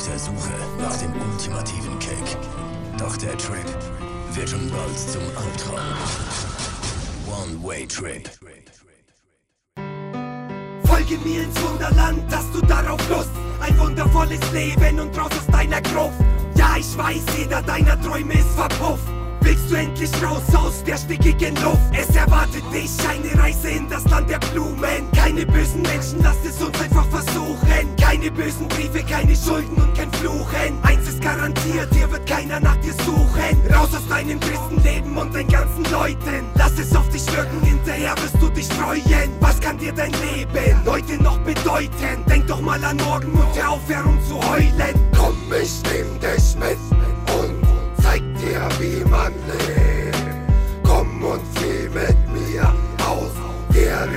der Suche nach dem ultimativen Kick. Doch der Trip wird schon bald zum Albtraum. One-Way-Trip. Folge mir ins Wunderland, hast du darauf Lust? Ein wundervolles Leben und raus aus deiner Gruft. Ja, ich weiß, jeder deiner Träume ist verpufft. Willst du endlich raus aus der stickigen Luft? Es erwartet dich eine Reise in das Land der Blumen. Keine bösen Menschen, lass es uns einfach versuchen. Keine bösen Briefe, keine Schulden und kein Fluchen. Eins ist garantiert, hier wird keiner nach dir suchen. Raus aus deinem tristen Leben und den ganzen Leuten. Lass es auf dich wirken, hinterher wirst du dich freuen. Was kann dir dein Leben heute noch bedeuten? Denk doch mal an morgen und hör auf, herumzuheulen. Komm, ich nehm dich mit und zeig dir, wie man lebt. Komm und flieh mit mir aus der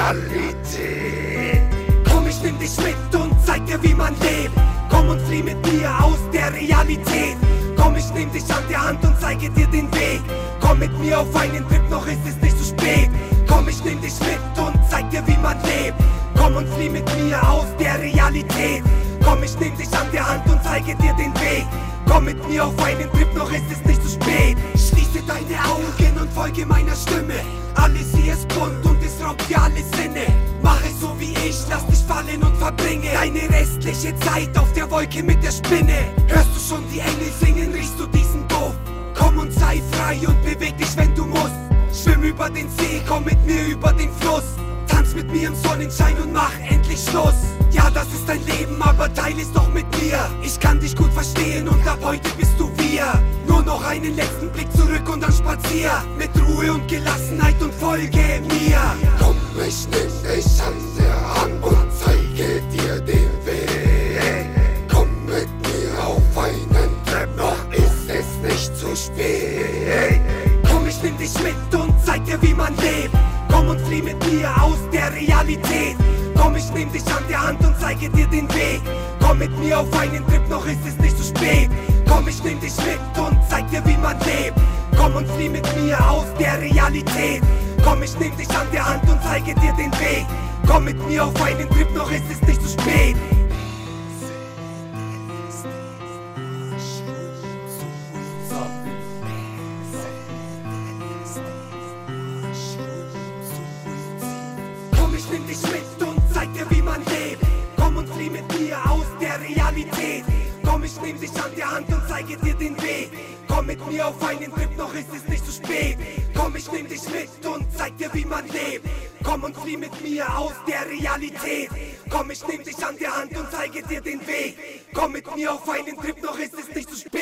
Realität. Komm, ich nehm dich mit und zeig dir, wie man lebt. Komm und flieh mit mir aus der Realität. Komm, ich nehm dich an der Hand und zeige dir den Weg. Komm mit mir auf einen Trip, noch ist es nicht zu spät. Komm, ich nehm dich mit und zeig dir, wie man lebt. Komm und flieh mit mir aus der Realität. Komm, ich nehm dich an der Hand und zeige dir den Weg. Komm mit mir auf einen Trip, noch ist es nicht zu spät. Schließe deine Augen und folge meiner Stimme. Alles hier ist bunt und es raubt dir alle Sinne. Mach es so wie ich, lass dich fallen und verbringe deine restliche Zeit auf der Wolke mit der Spinne. Hörst du schon die Engel singen, riechst du diesen Duft? Komm und sei frei und beweg dich, wenn du musst. Schwimm über den See, komm mit mir über den Fluss. Tanz mit mir im Sonnenschein und mach endlich Schluss. Ja, das ist dein Leben, aber teil es doch mit mir. Ich kann dich gut verstehen und ab heute bist du wir. Nur noch einen letzten Blick zurück und dann spazier. Mit Ruhe und Gelassenheit und folge mir. Komm, ich nehm dich an der Hand und zeige dir den Weg. Komm mit mir auf einen Trip, noch ist es nicht zu spät. Komm, ich nehm dich mit und zeig dir, wie man lebt. Komm und flieh mit mir aus der Realität. Komm, ich nehm dich an der Hand und zeige dir den Weg. Komm mit mir auf einen Trip, noch ist es nicht zu spät. Komm, ich nehm dich mit und zeig dir, wie man lebt. Komm und flieh mit mir aus der Realität. Komm, ich nehm dich an der Hand und zeige dir den Weg. Komm mit mir auf einen Trip, noch ist es nicht zu spät. Ich nehm dich mit und zeig dir, wie man lebt. Komm und flieh mit mir aus der Realität. Komm, ich nehm dich an der Hand und zeige dir den Weg. Komm mit mir auf einen Trip, noch ist es nicht zu spät. Komm, ich nehm dich mit und zeig dir, wie man lebt. Komm und flieh mit mir aus der Realität. Komm, ich nehm dich an der Hand und zeige dir den Weg. Komm mit mir auf einen Trip, noch ist es nicht zu spät.